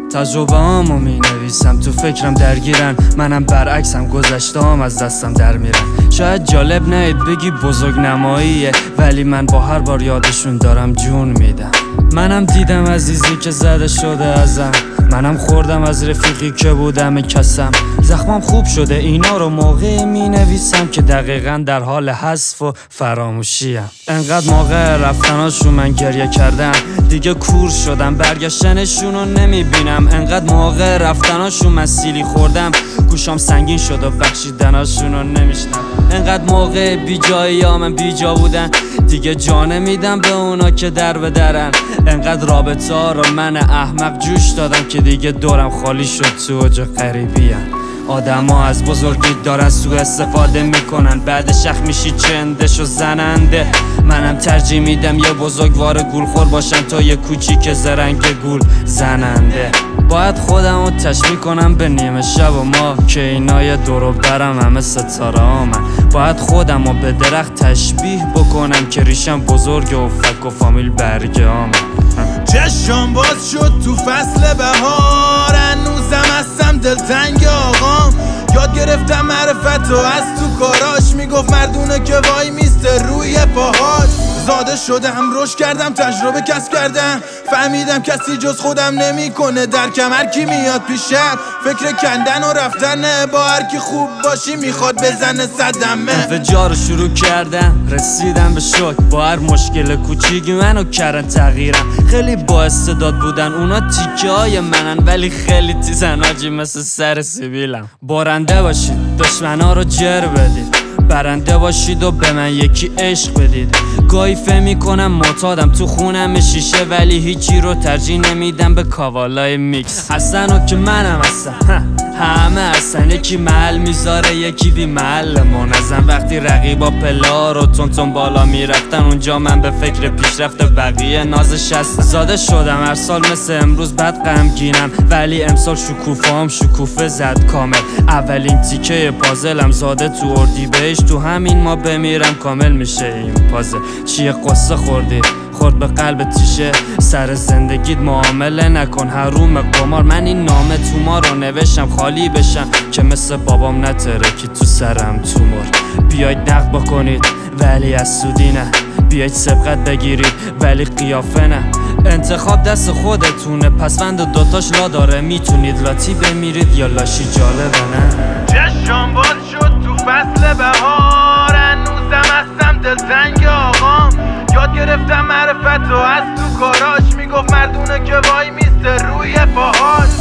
تجربه هامو می نویسم، تو فکرم درگیرن، منم برعکسم، گذشته هم از دستم در میرن. شاید جالب نهید بگی بزرگ نماییه، ولی من با هر بار یادشون دارم جون میدم. منم دیدم عزیزی که زده شده ازم، منم خوردم از رفیقی که بودم کسم. زخمم خوب شده، اینا رو موقع می نویسم که دقیقا در حال حذف و فراموشیم. انقدر موقع رفتناشون من گریه کردم، دیگه کور شدم، برگشتنشون رو نمی بینم. انقدر موقع رفتناشون من سیلی خوردم، گوشام سنگین شد و بخشیدناشون رو نمیشنم. انقدر موقع بی جایی ها من بی جا بودن، دیگه جا نمیدم به اونا که در به درن. انقدر رابطه ها رو من احمق جوش دادم که دیگه دورم خالی شد، تو اوج غریبی ام. آدم ها از بزرگی دارن سوء استفاده میکنن، بعد شخ میشی چندش و زننده. منم ترجیح میدم یه بزرگوار گولخور باشم تا یه کوچیک زرنگ گول زننده. باید خودم رو تشبیه کنم به نیمه شب و ما، که اینا یه دورو برم همه ستاره آمن. باید خودم رو به درخت تشبیه بکنم که ریشم بزرگ و فک و فامیل برگه آمن. چشم باز شد تو فصل بهار، هنوزم هستم دلتنگ آقام. یاد گرفتم معرفت و از تو کاراش، میگفت مردونه که وای میسته روی پاهاش. زاده شدم، رشد کردم، تجربه کسب کردم، فهمیدم کسی جز خودم نمیکنه درکم. هر کی میاد پیشم فکر کندن و رفتنه، با هر کی خوب باشی میخواد بزنه صدمه. انفجار رو شروع کردم، رسیدم به شوک، با هر مشکل کوچیکی منو کردن تغییرم. خیلی با استعداد بودن اونا، تیکه های منن ولی خیلی تیزن آجی، مثل سر سیبیلم. بارنده باشید، دشمنا رو جر بدید، برنده باشید و به من یکی عشق بدید. گاهی فهم میکنم معتادم، تو خونم شیشه، ولی هیچی رو ترجیح نمیدم به کاوالای میکس. هستن و که منم هستم، همه هستن، یکی محل میذاره یکی بی محل منظم. وقتی رقیبا پلا رو تون بالا میرفتن، اونجا من به فکر پیشرفت بقیه نازش هستم. زاده شدم هر سال مثل امروز بد غمگینم، ولی امسال شکوفه‌ام شکوفه زد کامل. اولین تیکه پازلم زاده تو اردیبهشت، تو همین ما بمیرم کامل میشه این پازل. چیه قصه خوردی؟ خورد به قلب تیشه، سر زندگیت معامله نکن حروم قمار. من این نامه تو ما رو نوشتم خالی بشم، که مثل بابام نترکی تو سرم تومور. بیاید نقد بکنید ولی از سودی نه، بیاید سبقت بگیرید ولی قیافه نه. انتخاب دست خودتونه، پسوند دوتاش لا داره، میتونید لاتی بمیرید یا لاشی، جالبه نه؟ چشم باز شد تو فصل بهار، هنوزم هستم دلتنگ آقام. یاد گرفتم معرفت و از تو کاراش، میگفت مردونه که وای میسته روی پاهاش.